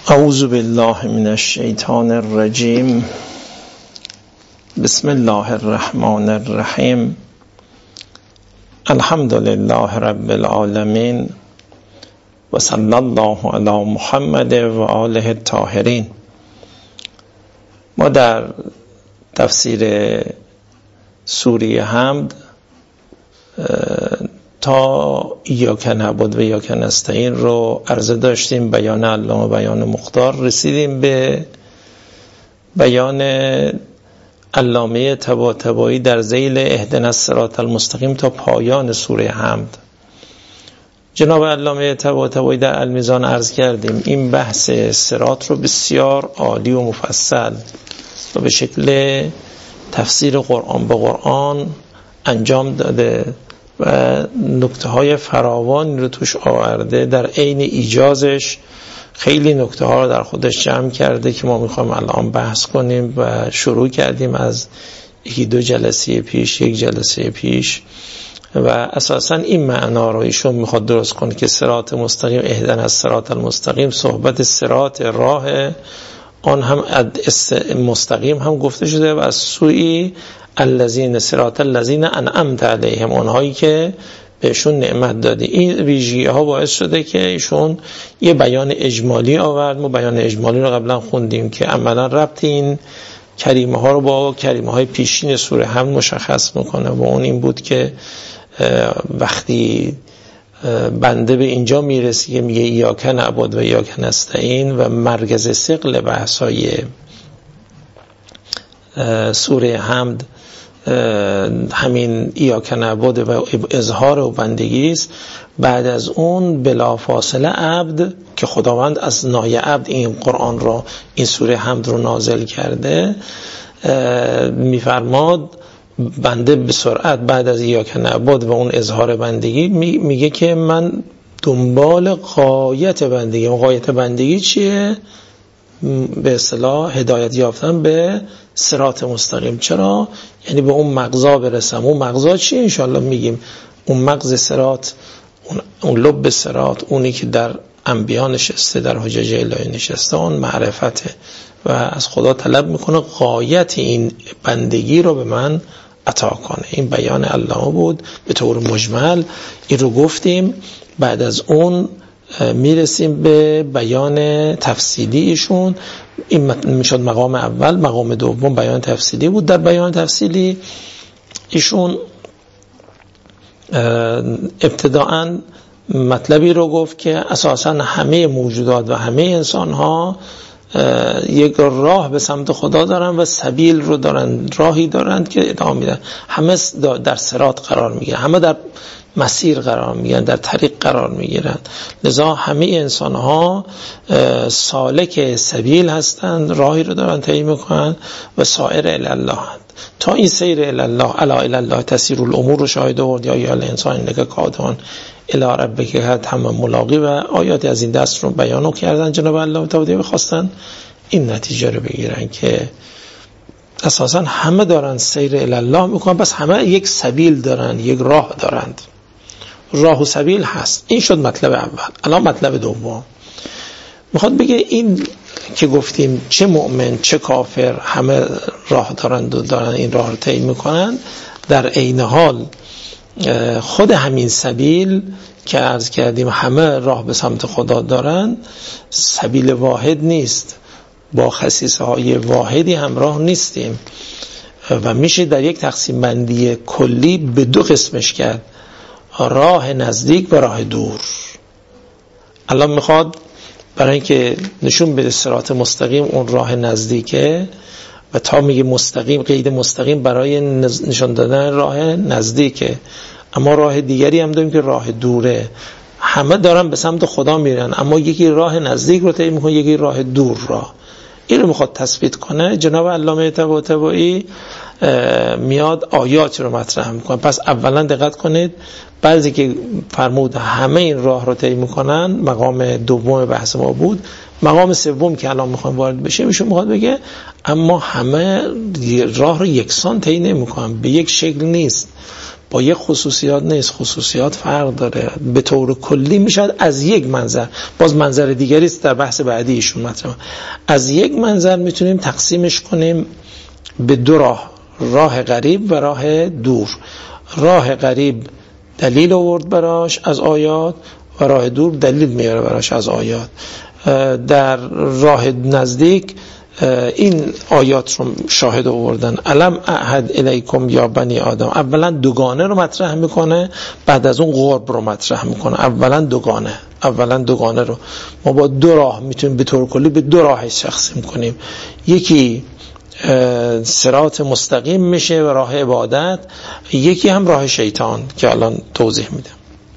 اعوذ بالله من الشیطان الرجیم. بسم الله الرحمن الرحیم. الحمد لله رب العالمین و صلی الله علی محمد و آله الطاهرین. ما در تفسیر سوره حمد تا ایاک نعبد و ایاک نستعین رو عرضه داشتیم، بیان علامه بیان مختار. رسیدیم به بیان علامه طباطبایی در ذیل اهدنا الصراط المستقیم تا پایان سوره حمد. جناب علامه طباطبایی در المیزان عرض کردیم این بحث صراط رو بسیار عالی و مفصل و به شکل تفسیر قرآن به قرآن انجام داده و نکته های فراوان رو توش آورده. در عین ایجازش خیلی نکته ها رو در خودش جمع کرده که ما میخوایم الان بحث کنیم و شروع کردیم از یک جلسه پیش و اساسا این معنا رو ایشون میخواد درست کنه که صراط مستقیم، اهدنا الصراط المستقیم، صحبت صراط راه آن هم مستقیم هم گفته شده و از سوی الذین صراط الذین انعمت علیهم، اونهایی که بهشون نعمت دادی. این ویژگی ها باعث شده که ایشون یه بیان اجمالی آورد. ما بیان اجمالی رو قبلا خوندیم که عملا ربط این کریمه ها رو با کریمه های پیشین سوره حمد مشخص میکنه و اون این بود که وقتی بنده به اینجا میرسی که میگه ایاک نعبد و ایاک نستعین و مرکز ثقل بحثای سوره حمد همین ایاک نعبد و اظهار و بندگی است، بعد از اون بلافاصله عبد که خداوند از نای عبد این قرآن را، این سوره حمد رو نازل کرده، میفرماد بنده به سرعت بعد از ایاک نعبد و اون اظهار بندگی میگه که من دنبال غایت بندگی. غایت بندگی چیه؟ به اصطلاح هدایت یافتن به صراط مستقیم. چرا؟ یعنی به اون مغزا برسم. اون مغزا چیه؟ انشاءالله میگیم. اون مغز صراط، اون لب صراط، اونی که در انبیا نشسته، در حجج الهی نشسته، اون معرفته و از خدا طلب میکنه غایت این بندگی رو به من عطا کنه. این بیان علامه بود به طور مجمل، این رو گفتیم. بعد از اون میرسیم به بیان تفصیلی ایشون. این میشد مقام اول. مقام دوم بیان تفصیلی بود. در بیان تفصیلی ایشون ابتداعاً مطلبی رو گفت که اساساً همه موجودات و همه انسان ها یک راه به سمت خدا دارن و سبیل رو دارن، راهی دارند که ادامه میدن. همه در صراط قرار میگیرن، همه در مسیر قرار میگیرن، در طریق قرار میگیرن. لذا همه انسان ها سالک سبیل هستند، راهی رو دارن طی میکنن و سائر الی الله هستند. تا این سیر الی الله، الا الی الله تسیر الامور رو شاهد آورد. یا ایها الانسان انک کادحون الی ربک حتما ملاقی و آیات از این دست رو بیان کردن. جناب علامه طباطبایی خواستن این نتیجه رو بگیرن که اساسا همه دارن سیر الی الله میکنن، بس همه یک سبیل دارن، یک راه دارند، راه و سبیل هست. این شد مطلب اول. الان مطلب دوم میخواد بگه این که گفتیم چه مؤمن چه کافر همه راه دارند و دارن این راه رو طی میکنن، در عین حال خود همین سبیل که عرض کردیم همه راه به سمت خدا دارن، سبیل واحد نیست، با خصیصه های واحدی همراه نیستیم و میشه در یک تقسیم بندی کلی به دو قسمش کرد: راه نزدیک و راه دور. الان میخواد برای اینکه نشون بده صراط مستقیم اون راه نزدیکه و تا میگه مستقیم، قید مستقیم برای نشان دادن راه نزدیکه، اما راه دیگری هم داریم که راه دوره. همه دارن به سمت خدا میرن، اما یکی راه نزدیک رو طی میکنه، یکی راه دور را. این رو میخواد تثبیت کنه. جناب علامه طباطبایی میاد آیات رو مطرح میکنه. پس اولا دقت کنید، بعضی که فرمود همه این راه رو طی میکنن، مقام دوم بحث ما بود. مقام سوم که الان میخوایم وارد بشیم، ایشون میخواد بگه اما همه راه رو یکسان طی نمیکنن، به یک شکل نیست، با یک خصوصیات نیست، خصوصیات فرق داره. به طور کلی میشد از یک منظر، باز منظر دیگری است در بحث بعدی ایشون مطرح، از یک منظر میتونیم تقسیمش کنیم به دو راه، راه قریب و راه دور. راه قریب دلیل آورد براش از آیات و راه دور دلیل میاره براش از آیات. در راه نزدیک این آیات رو شاهد آوردن، الم اعهد الیکم یا بنی آدم. اولا دوگانه رو مطرح میکنه، بعد از اون قرب رو مطرح میکنه. اولا دوگانه رو ما با دو راه میتونیم به طور کلی به دو راه تقسیم کنیم. یکی صراط مستقیم میشه و راه عبادت، یکی هم راه شیطان که الان توضیح میدم.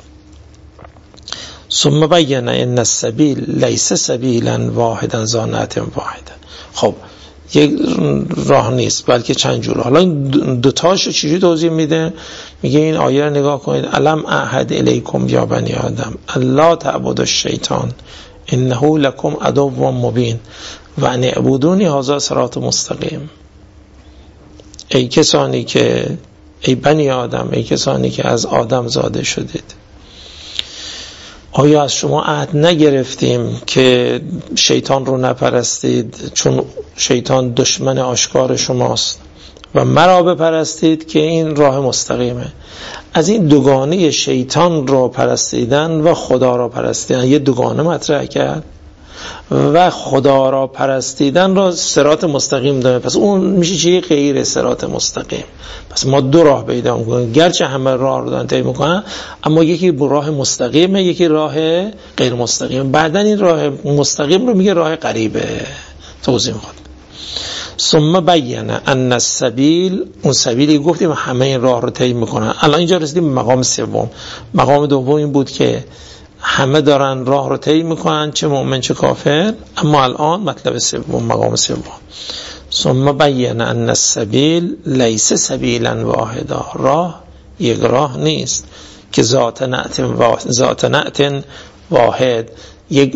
ثم بین ان السبیل لیس سبیلا واحدا ذات واحدا. خب یک راه نیست بلکه چند جور. حالا این دوتاش چجوری توضیح میده؟ میگه این آیه رو نگاه کنید، الم اعهد الیکم یا بنی آدم الا تعبدوا الشیطان انه لکم عدو مبین و ان اعبدونی هذا صراط مستقیم. ای کسانی که، ای بنی آدم، ای کسانی که از آدم زاده شدید، آیا از شما عهد نگرفتیم که شیطان رو نپرستید چون شیطان دشمن آشکار شماست و مرا بپرستید که این راه مستقیمه. از این دوگانه شیطان رو پرستیدن و خدا را پرستیدن یه دوگانه مطرح کرد و خدا را پرستیدن را صراط مستقیم داره. پس اون میشه چیه؟ غیر صراط مستقیم. پس ما دو راه پیدا میکنیم، گرچه همه راه رو دارن طی میکنن اما یکی راه مستقیمه، یکی راه غیر مستقیم. بعدن این راه مستقیم رو میگه راه قریبه، توضیح میخواد. ثم بین ان السبیل، اون سبیلی گفتیم همه این راه رو طی میکنن. الان اینجا رسیدیم به مقام سوم. مقام دوم این بود که همه دارن راه رو طی میکنن، چه مؤمن چه کافر. اما الان مطلب سوم، مقام سوم. ثم بین ان السبیل لیس سبیلا واحدا، راه یک راه نیست که ذات نعت واحد، یک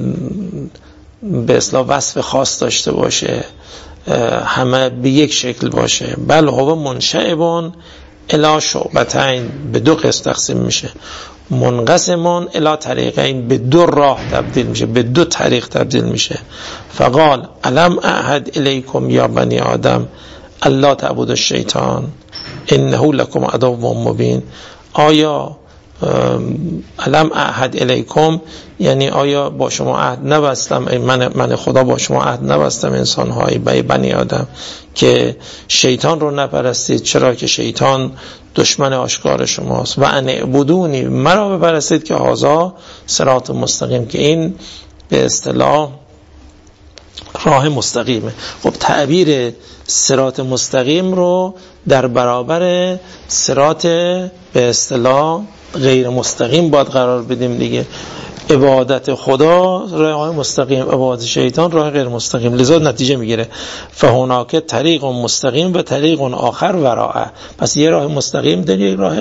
به اصطلاح وصف خاص داشته باشه، همه به یک شکل باشه. بل هو منشعبون الی شعبتین، به دو قسم تقسیم میشه. منقسمون الی طریقین، به دو راه تبدیل میشه، به دو طریق تبدیل میشه. فقال الم اعهد الیکم یا بنی آدم الا تعبدوا الشیطان انه لکم عدو مبین. آیا الم اعهد الیکم یعنی آیا با شما عهد نبستم، من خدا با شما عهد نبستم انسان های بنی آدم که شیطان رو نپرستید، چرا که شیطان دشمن آشکار شماست. و ان اعبدونی، مرا بپرستید که هذا صراط مستقیم، که این به اصطلاح راه مستقیمه. خب تعبیر صراط مستقیم رو در برابر صراط به اصطلاح غیر مستقیم باید قرار بدیم دیگه. عبادت خدا راه مستقیم، عبادت شیطان راه غیر مستقیم. لذا نتیجه میگیره فهناک طریق مستقیم و طریق آخر وراءه. پس یه راه مستقیم داره، یه راه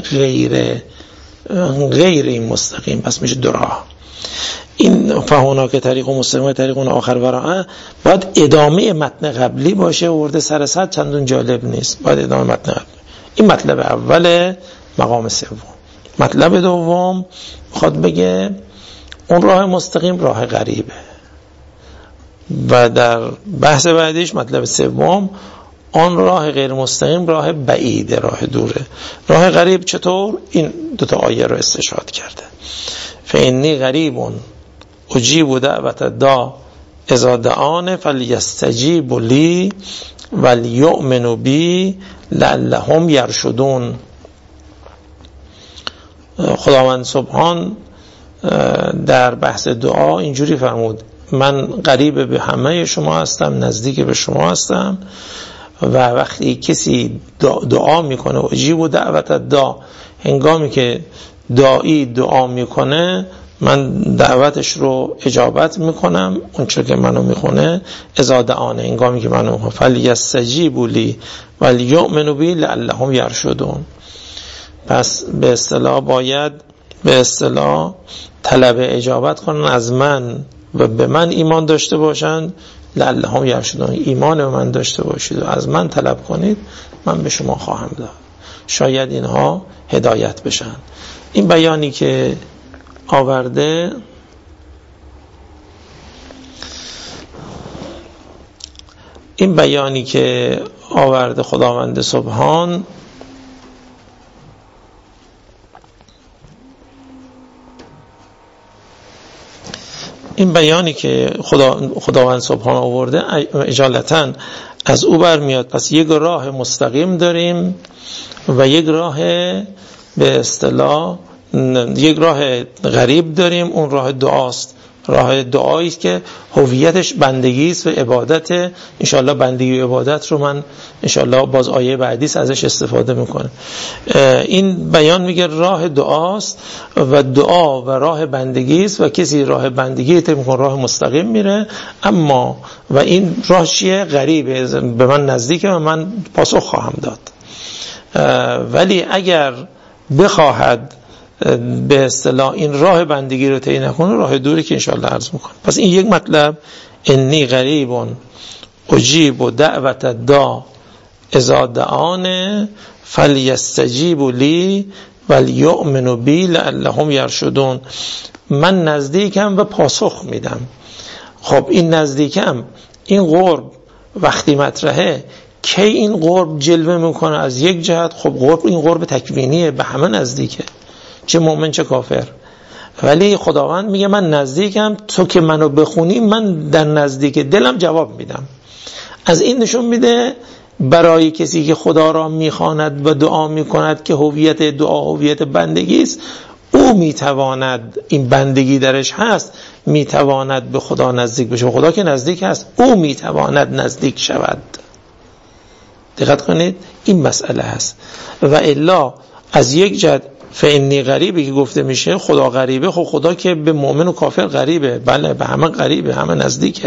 غیر این مستقیم، پس میشه دو راه. این فهناک طریق مستقیم و طریق آخر وراءه باید ادامه متن قبلی باشه، ورده سر صد چندون جالب نیست، باید ادامه متن قبلی. این مطلب اول مقام سوم. مطلب دوم خود بگه اون راه مستقیم راه غریبه و در بحث بعدیش مطلب سوم آن راه غیر مستقیم راه بعیده، راه دوره. راه غریب چطور؟ این دوتا آیه رو استشهاد کرده. فإنی غریب اجیب دعوت دا اذا دعان فلیستجیبوا لی ولیؤمنوا بی لعلهم یرشدون. خداوند سبحان در بحث دعا اینجوری فرمود: من قریب به همه شما هستم، نزدیک به شما هستم و وقتی کسی دعا میکنه اجیب دعوت دا، هنگامی که داعی دعا میکنه من دعوتش رو اجابت میکنم، اون چون که منو میخونه ازادعانه انگامی که منو میخونه فلیستجیبوا لی ولیؤمنوا بی لعلهم یرشدون. پس به اصطلاح باید به اصطلاح طلب اجابت کنن از من و به من ایمان داشته باشند، لعلهم یرشدون، ایمان به من داشته باشید و از من طلب کنید، من به شما خواهم داد، شاید اینها هدایت بشن. این بیانی که آورده خداوند سبحان این بیانی که خداوند سبحان آورده اجالتا از او برمیاد. پس یک راه مستقیم داریم و یک راه به اصطلاح یک راه غریب داریم، اون راه دعاست. راه دعایی است که هویتش بندگی است و عبادت. انشالله بندگی و عبادت رو من انشالله باز آیه بعدی ازش استفاده میکنه. این بیان میگه راه دعاست و دعا و راه بندگی است و کسی راه بندگی طی میکنه راه مستقیم میره، اما و این راه چیه؟ غریبه، به من نزدیکه و من پاسخ خواهم داد. ولی اگر بخواهد به اصطلاح این راه بندگی رو طی نکنه، راه دوری که انشاءالله عرض میکنه. پس این یک مطلب، انی قریب اجیب دعوت الداع اذا دعان فلیستجیبوا لی ولیؤمنوا بی لعلهم یرشدون. من نزدیکم و پاسخ میدم. خب این نزدیکم، این قرب وقتی مطرحه، کی این قرب جلوه میکنه؟ از یک جهت خب قرب، این قرب تکوینیه، به همه نزدیکه، چه مؤمن چه کافر. ولی خداوند میگه من نزدیکم، تو که منو بخونی من در نزدیک دلم جواب میدم. از این نشون میده برای کسی که خدا را میخواند و دعا میکند که هویت دعا هویت بندگی است، او میتواند، این بندگی درش هست، میتواند به خدا نزدیک بشه. خدا که نزدیک هست، او میتواند نزدیک شود. دقت کنید، این مسئله هست. و الا از یک جهت فعنی غریبی که گفته میشه، خدا غریبه، خب خدا که به مؤمن و کافر غریبه، بله به همه غریبه، همه نزدیکه.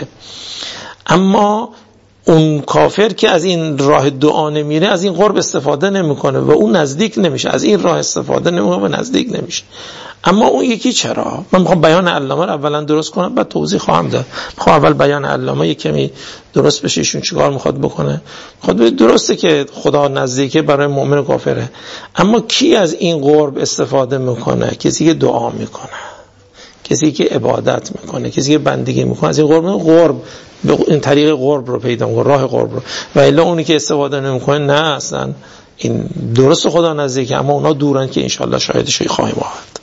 اما اون کافر که از این راه دعا نمیره، از این قرب استفاده نمیکنه و اون نزدیک نمیشه، از این راه استفاده نمیکنه و نزدیک نمیشه. اما اون یکی چرا؟ من میخوام بیان علامه رو اولا درست کنم، بعد توضیح خواهم داد. میخوام اول بیان علامه یک کمی درست بشه. ایشون چیکار میخواد بکنه؟ میخواد درسته که خدا نزدیکه برای مؤمن و کافره، اما کی از این قرب استفاده میکنه؟ کسی که دعا میکنه، کسی که عبادت میکنه، کسی که بندگی میکنه. از این قرب به این طریق قرب رو پیدا میکنه، راه قرب رو. و الا اونی که استفاده نمیکنه، نه اصلا این درست خدا نزدیکه، اما اونا دورن که انشالله شاهدش خواهیم آورد.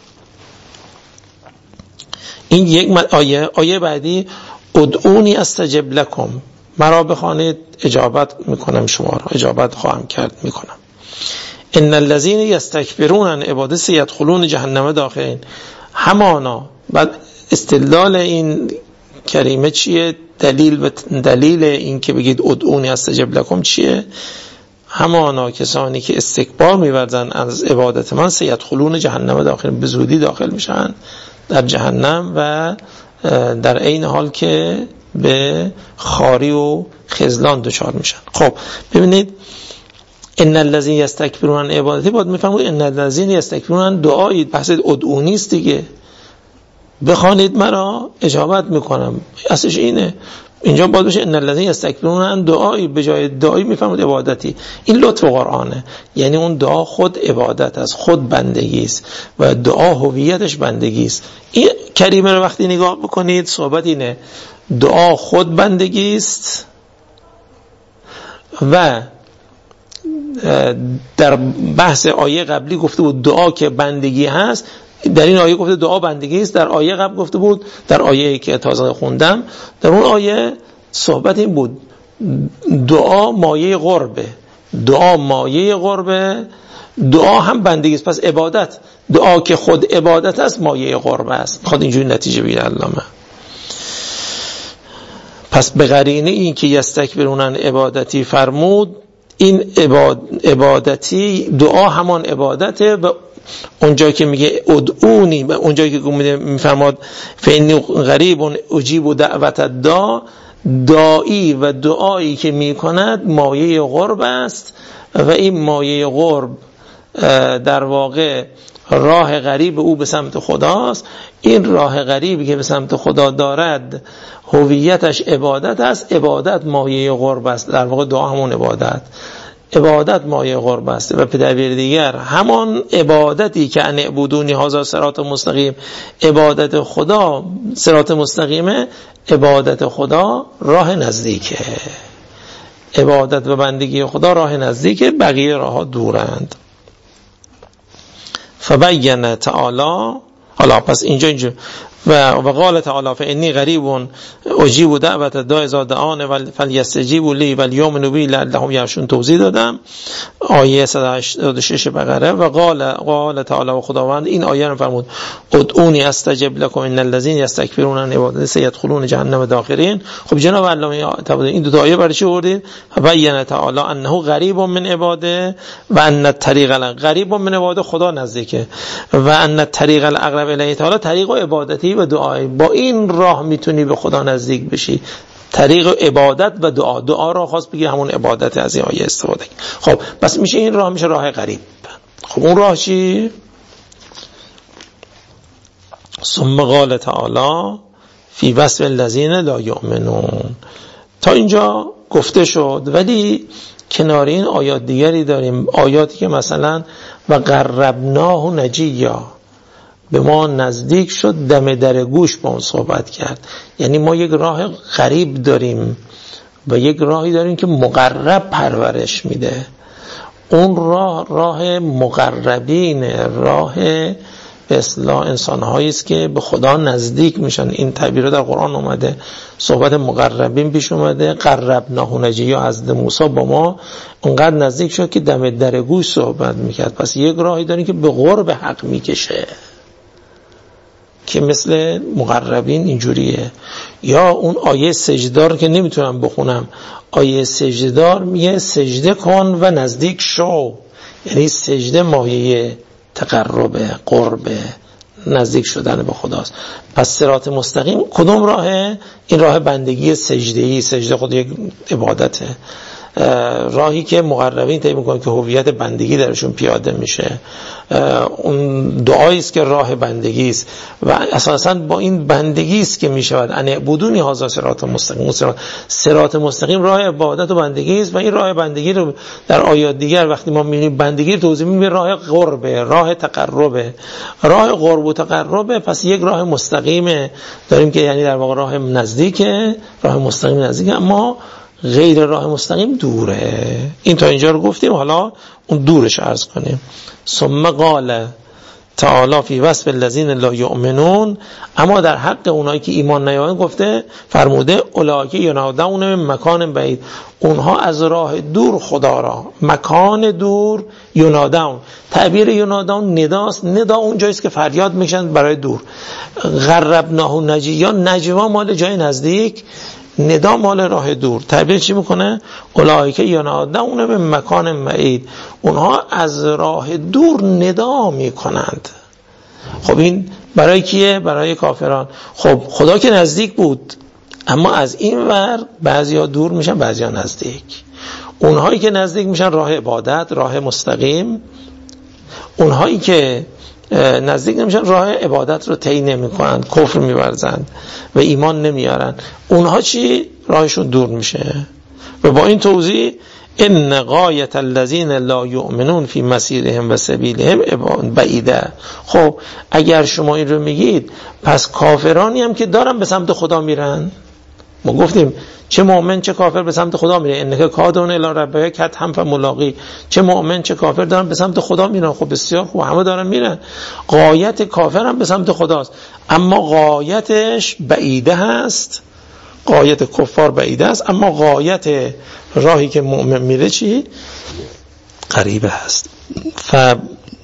این یک آیه بعدی، ادعونی استجب لکم، مرا بخوانید اجابت میکنم، شما را اجابت خواهم کرد میکنم. ان الذين يستكبرون عن عبادتی يدخلون جهنم داخلین. همانا، بعد استدلال این کریمه چیه؟ دلیل این که بگید ادعونی استجب لکم چیه؟ همانا کسانی که استکبار می‌ورزند از عبادت من، سیدخلون جهنم داخلین، به زودی داخل میشن در جهنم و در عین حال که به خاری و خذلان دچار میشن. خب ببینید، ان الذين يستكبرون عن عبادتی، باید میفهمید ان الذين يستكبرون عن دعایی، بحث ادعونی است دیگه. بخوانید مرا اجابت میکنم، اصلش اینه. اینجا باید بشه ان الذين يستكبرون عن دعایی، به جای دعایی میفهمید عبادتی. این لطف قرآنه، یعنی اون دعا خود عبادت است، خود بندگی است و دعا هویتش بندگی است. این کریمه رو وقتی نگاه بکنید، صحبت اینه، دعا خود بندگی است و در بحث آیه قبلی گفته بود دعا که بندگی هست، در این آیه گفته دعا بندگی است. در آیه قبل گفته بود، در آیه که تازه خوندم، در اون آیه صحبت این بود دعا مایه قربه، دعا مایه قربه، دعا هم بندگی است. پس عبادت، دعا که خود عبادت است، مایه قربه است. خود اینجوری نتیجه بگیره علامه. پس به قرینه این که یستکبرون عن عبادتی فرمود، این عبادتی، دعا همان عبادته. و اونجا که میگه ادعونی، و اونجا که میفرماد فإنی قریب اجیب دعوت الداع، داعی و دعایی که میکند مایه قرب است و این مایه قرب در واقع راه غریب او به سمت خداست. این راه غریبی که به سمت خدا دارد هویتش عبادت است. عبادت مایه قرب است، در واقع دعا همون عبادت مایه قرب است. و به تعبیر دیگر همان عبادتی که ان اعبدونی هذا صراط مستقیم، عبادت خدا صراط مستقیمه، عبادت خدا راه نزدیکه. عبادت و بندگی خدا راه نزدیکه، بقیه راه ها دورند. فبین تعالی، حالا پس اینجا و قال تعالی فإنی قریب اجیب دعوت الداع اذا دعان فلیستجیبوا لی ولیؤمنوا بی لعلهم یرشدون. توضیح دادم آیه 186 بقره. و قال تعالی، و خداوند این آیه رو فرمود ادعونی استجب لكم ان الذين يستكبرون عن عبادتی سيدخلون جهنم داخرین. خب جناب علامه طباطبایی این دو تا آیه برای چی آوردید؟ بین تعالی انه قریب من عباده و ان الطریق قریب من عباده، خدا نزدیکه، و ان الطریق الاقرب الیه تعالی طریق عبادتی و دعایی. با این راه میتونی به خدا نزدیک بشی، طریق عبادت و دعا. دعا را خواست بگی همون عبادت، از این آیه استفاده. خب پس میشه این راه میشه راه غریب. خب اون راه چی؟ ثم قال تعالی فی وصف الذین لا یؤمنون. تا اینجا گفته شد، ولی کنار این آیات دیگری داریم، آیاتی که مثلا و قربناه نجیا، به ما نزدیک شد، دم در گوش با اون صحبت کرد. یعنی ما یک راه غریب داریم و یک راهی داریم که مقرب پرورش میده. اون راه مقربین، راه به اصطلاح انسان‌هایی است که به خدا نزدیک میشن. این تعبیر در قرآن اومده، صحبت مقربین پیش اومده. قربناه نجیا، حضرت موسی با ما اونقدر نزدیک شد که دم در گوش صحبت میکرد. پس یک راهی داریم که به قرب حق میکشه، که مثل مقربین اینجوریه. یا اون آیه سجدار که نمیتونم بخونم، آیه سجدار میگه سجده کن و نزدیک شو، یعنی سجده مایه تقربه، قربه، نزدیک شدن به خداست. پس صراط مستقیم کدوم راهه؟ این راه بندگی سجده‌ای، سجده خود یک عبادته. راهی که مقربین طی میکنن که هویت بندگی درشون پیاده میشه. اون دعایی است که راه بندگی است و اساساً با این بندگی است که میشود ان اعبدونی هذا صراط مستقیم. صراط مستقیم راه عبادت و بندگی است و این راه بندگی رو در آیات دیگر وقتی ما میبینیم بندگی رو توضیح میدیم، راه قربه، راه تقربه، راه قرب و تقربه. پس یک راه مستقیم داریم که یعنی در واقع راه نزدیکه، راه مستقیم نزدیکه، اما غیر راه مستقیم دوره. این تا اینجا رو گفتیم، حالا اون دورش عرض کنیم. ثم قال تعالی فی وصف الذین لا یؤمنون، اما در حق اونایی که ایمان نیاورند گفته فرموده اولئک ینادون من مکان بعید، اونها از راه دور خدا را، مکان دور، ینادون، تعبیر ینادون نداست، ندا اون جاییست که فریاد میشن برای دور. قربناه نجیا، نجوا مال جای نزدیک، ندا مال راه دور. تعبیر چی میکنه؟ اولئک ینادون من مکان بعید، اونها از راه دور ندا میکنند. خب این برای کیه؟ برای کافران. خب خدا که نزدیک بود، اما از این ور بعضیا دور میشن، بعضیا نزدیک. اونهایی که نزدیک میشن راه عبادت، راه مستقیم. اونهایی که نزدیک نمیشن راه عبادت رو طی نمیکنن، کفر میورزند و ایمان نمیارن. اونها چی؟ راهشون دور میشه. و با این توضیح ان غایت الذین لا یؤمنون فی مسیرهم و سبیلهم بعیده. خب اگر شما این رو میگید، پس کافرانی هم که دارن به سمت خدا میرن، ما گفتیم چه مؤمن چه کافر به سمت خدا میره، انک کادون الی ربک کدحا فملاقی، چه مؤمن چه کافر دارن به سمت خدا میرن. خب بسیار خوب، همه دارن میرن. غایت کافر هم به سمت خداست، اما غایتش بعیده هست، غایت کفار بعیده است، اما غایت راهی که مؤمن میره چی؟ قریبه هست.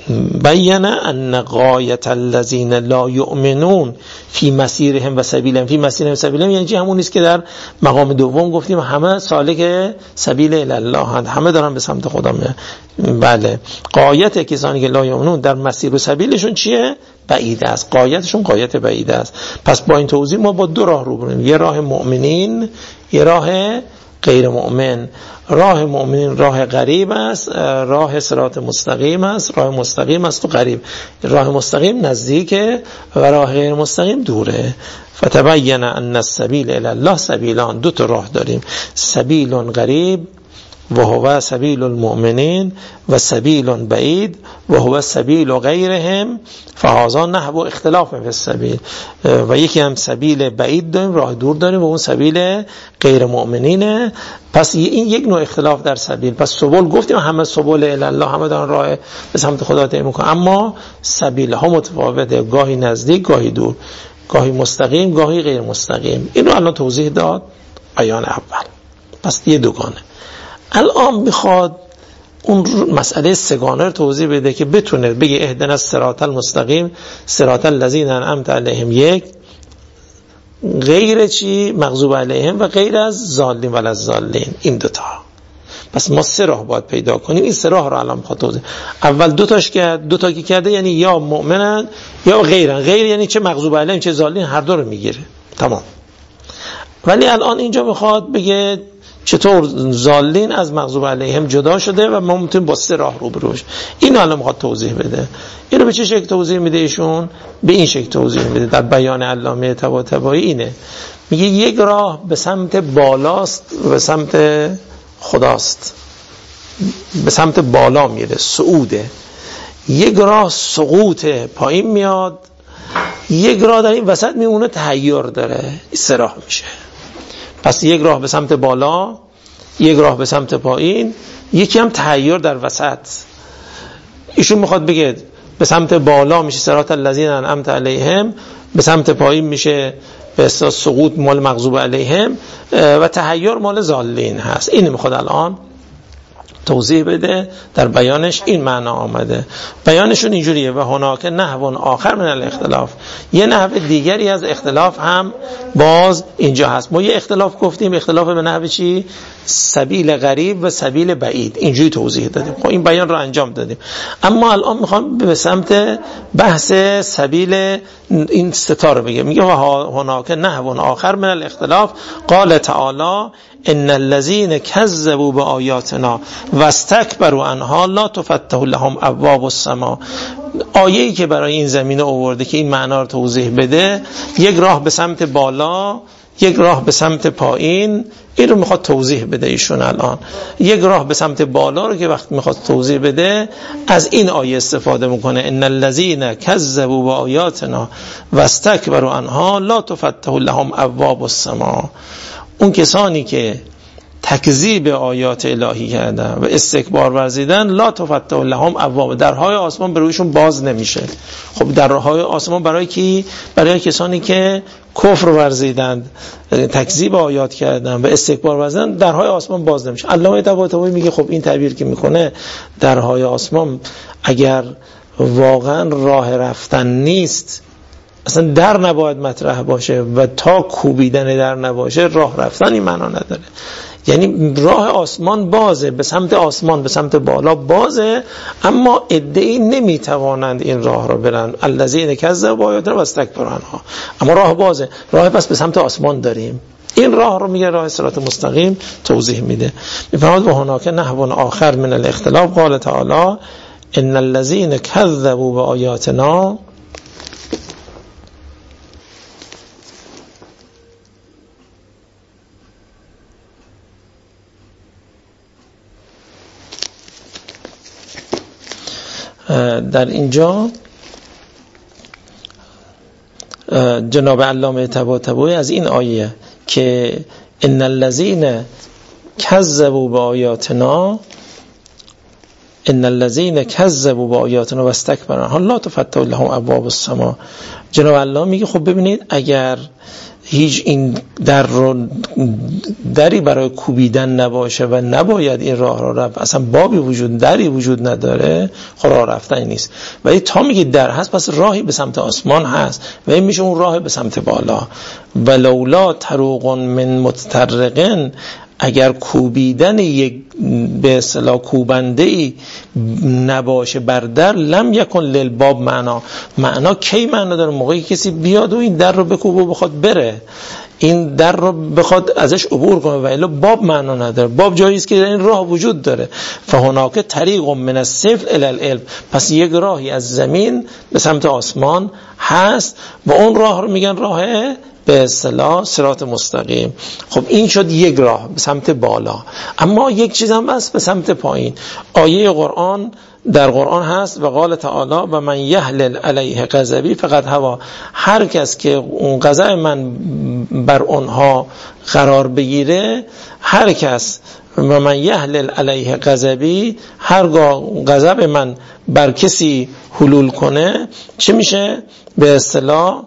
بیان ان غایت الذین لا یؤمنون فی مسیرهم و سبیلهم. فی مسیرهم و سبیلهم یعنی همون نیست که در مقام دوم گفتیم همه سالک سبیل الله هستند، همه دارن به سمت خدا میرن. بله، غایت کسانی که لا یؤمنون در مسیر و سبیلشون چیه؟ بعید است. غایتشون غایت بعید است. پس با این توضیح ما با دو راه روبرویم، یه راه مؤمنین، یه راه غیر مؤمن. راه مؤمنین راه قریب است، راه صراط مستقیم است، راه مستقیم است و قریب. راه مستقیم نزدیکه و راه غیر مستقیم دوره. فتبین ان السبیل الی الله سبیلان، دو تا راه داریم، سبیل قریب و هو سبیل المؤمنین و سبیل بعید و هو سبیل غیرهم فهذا نحو اختلاف فی السبیل. و یکی هم سبیل بعید داریم، راه دور داریم و اون سبیل غیر مؤمنینه. پس این یک نوع اختلاف در سبیل. پس سبل گفتیم همه سبل الی الله، همه دارن راه به سمت خدا طی میکنن، اما سبیل ها متفاوته، گاهی نزدیک گاهی دور، گاهی مستقیم گاهی غیر مستقیم. اینو الان توضیح داد بیان اول. پس یه دوگانه. الان میخواد اون مسئله سگانه رو توضیح بده که بتونه بگه اهدنا الصراط المستقیم صراط الذین انعمت علیهم، یک غیر چی؟ مغضوب علیهم و غیر از ضالین ولا الضالین. این دوتا. پس ما سه راه باید پیدا کنیم. این سه راه رو الان میخواد توضیح. اول دوتا که کرده یعنی یا مؤمنن یا غیرن. غیر یعنی چه مغضوب علیهم چه ضالین، هر دو رو میگیره. تمام. ولی الان اینجا میخواد بگه چطور ضالین از مغضوب علیهم جدا شده و ما میتونیم با سه راه روبروش. اینو الان میخواد توضیح بده. اینو به چه شکل توضیح میده ایشون؟ به این شکل توضیح میده در بیان علامه طباطبایی. اینه میگه یک راه به سمت بالاست، به سمت خداست، به سمت بالا میره، صعوده. یک راه سقوطه، پایین میاد. یک راه در این وسط میمونه، تحیر داره. این سه راه میشه. پس یک راه به سمت بالا، یک راه به سمت پایین، یکی هم تحیر در وسط. ایشون میخواد بگه به سمت بالا میشه صراط الذین انعمت علیهم، به سمت پایین میشه به اصطلاح سقوط مال مغضوب علیهم و تحیر مال ضالین هست. اینو میخواد الان توضیح بده. در بیانش این معنا آمده. بیانشون اینجوریه: و هناک نحو آخر من الاختلاف، یه نحو دیگری از اختلاف هم باز اینجا هست. ما یه اختلاف گفتیم، اختلاف به نحو چی؟ سبیل قریب و سبیل بعید. اینجوری توضیح دادیم. خب این بیان رو انجام دادیم. اما الان میخوام به سمت بحث سبیل این ستاره بگم. میگه و هناک نحو آخر من الاختلاف قال تعالی ان الذين كذبوا بآیاتنا واستكبروا عنها لا تفتح لهم ابواب السماء. آیه‌ای که برای این زمینه آورده که این معنا رو توضیح بده، یک راه به سمت بالا، یک راه به سمت پایین. این رو میخواد توضیح بده ایشون الان. یک راه به سمت بالا رو که وقت میخواد توضیح بده از این آیه استفاده میکنه: ان الذين كذبوا بآیاتنا واستكبروا عنها لا تفتح لهم ابواب السماء. اون کسانی که تکذیب آیات الهی کردن و استکبار ورزیدن، لا تفتح لهم ابواب، درهای آسمان برایشون باز نمیشه. خب درهای آسمان برای کی؟ برای کسانی که کفر ورزیدند، تکذیب آیات کردن و استکبار ورزیدن، درهای آسمان باز نمیشه. علامه طباطبایی میگه خب این تعبیر که میکنه درهای آسمان اگر واقعا راه رفتن نیست، اصلا در نباید مطرح باشه و تا کوبیدن در نباشه راه رفتن این معنا نداره. یعنی راه آسمان بازه، به سمت آسمان، به سمت بالا بازه، اما عده‌ای نمیتوانند این راه رو برن. الذین کذبوا بآیاتنا واستکبروا عنها. اما راه بازه، راه پس به سمت آسمان داریم. این راه رو میگه راه صراط مستقیم توضیح میده. میفرماد و هناک نحو آخر من الاختلاف قال تعالی ان الذین کذبوا بآیاتنا در اینجا جناب علامه طباطبایی از این آیه که ان الذین کذبوا بآیاتنا، ان الذين كذبوا بآیاتنا واستكبروا عنها لا تفتح لهم ابواب السماء. جناب الله میگه خب ببینید اگر هیچ این دری برای کوبیدن نباشه و نباید این راه را رفت، اصلا بابی وجود دری وجود نداره، خب راه رفتن نیست. ولی تا میگه در هست پس راهی به سمت آسمان هست و این میشه اون راه به سمت بالا. ولولا طروق من متطرقن، اگر کوبیدن یک به اصطلاح کوبنده‌ای نباشه بر در، لم یکن للباب معنا کی معنا داره؟ موقعی کسی بیاد و این در رو بکوبه و بخواد بره، این در رو بخواد ازش عبور کنه، و الا باب معنا نداره. باب جایی است که این راه وجود داره. فهناک طریق من الصفر الی العلم، پس یک راهی از زمین به سمت آسمان هست و اون راه رو میگن راه به اصطلاح صراط مستقیم. خب این شد یک راه به سمت بالا. اما یک چیز هم هست به سمت پایین. آیه قرآن در قرآن هست و قال تعالی و من یحلل علیه غضبی فقط هوا، هر کس که اون غضب من بر اونها قرار بگیره، هر کس و من یحلل علیه غضبی، هرگاه غضب من بر کسی حلول کنه چه میشه؟ به اصطلاح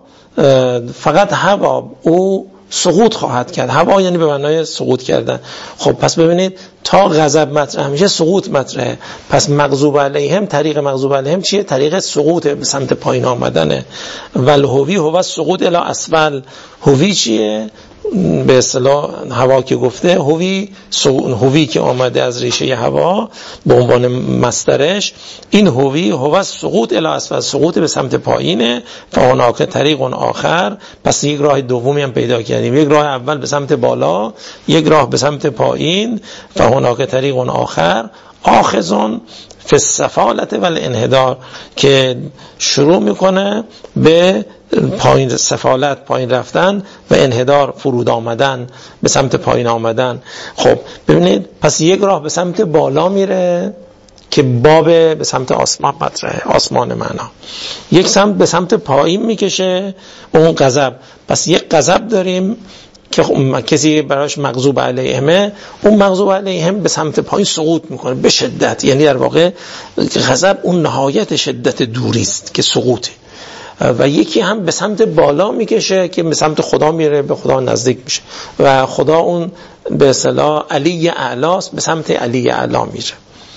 فقط هوا او سقوط خواهد کرد. هوا یعنی به معنای سقوط کردن. خب پس ببینید تا غضب مطرح میشه سقوط مطرحه. پس مغضوب علیهم، طریق مغضوب علیهم چیه؟ طریق سقوط به سمت پایین آمدنه. والهوی هو سقوط الی اسفل. هوی چیه؟ به اصطلاح هوا که گفته هوی که آمده از ریشه هوا به عنوان مصدرش، این هو سقوط الی اسفل، سقوط به سمت پایینه. فهناک طریق آخر، پس یک راه دومی هم پیدا کردیم. یک راه اول به سمت بالا، یک راه به سمت پایین. فهناک طریق آخر آخذون فی السفالة والانحدار، که شروع میکنه به پایین، سفالت پایین رفتن و انحدار فرود آمدن، به سمت پایین آمدن. خب ببینید پس یک راه به سمت بالا میره که باب به سمت آسمان مطرحه، آسمان معنا. یک سمت به سمت پایین میکشه اون غضب. پس یک غضب داریم که کسی براش مغضوب علیهمه، اون مغضوب علیهم به سمت پایین سقوط میکنه به شدت، یعنی در واقع غضب اون نهایت شدت دوری است که سقوطه. و یکی هم به سمت بالا میکشه که به سمت خدا میره، به خدا نزدیک میشه و خدا اون به اصطلاح علی اعلاست، به سمت علی اعلا میره.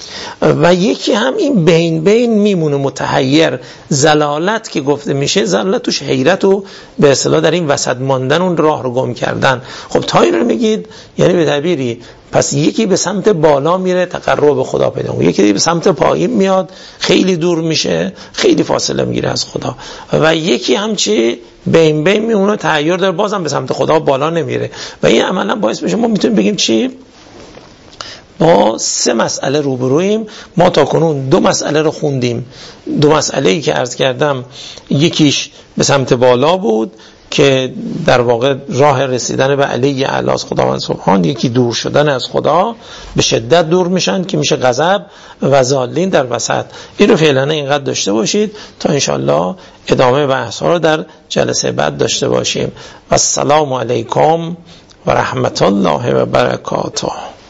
و یکی هم این بین میمونه متحیر. زلالت که گفته میشه، زلالت توش حیرت و به اصطلاح در این وسط ماندن، اون راه رو گم کردن. خب تا این رو میگید یعنی به تعبیری پس یکی به سمت بالا میره تقرب به خدا پیدا میکنه، یکی به سمت پایین میاد خیلی دور میشه، خیلی فاصله میگیره از خدا. و یکی هم چی بین میمونه تحیر داره، بازم به سمت خدا بالا نمیره. و این عملا باعث میشه ما میتونیم بگیم چی؟ ما 3 مسئله روبرویم. ما تا کنون 2 مسئله رو خوندیم. 2 مسئله‌ای که عرض کردم، یکیش به سمت بالا بود که در واقع راه رسیدن به علی اعلی خداوند سبحان، یکی دور شدن از خدا، به شدت دور میشن که میشه غضب و ضالین در وسط. این رو فعلا اینقدر داشته باشید تا انشالله ادامه بحث ها رو در جلسه بعد داشته باشیم. و السلام علیکم و رحمت الله و برکاته.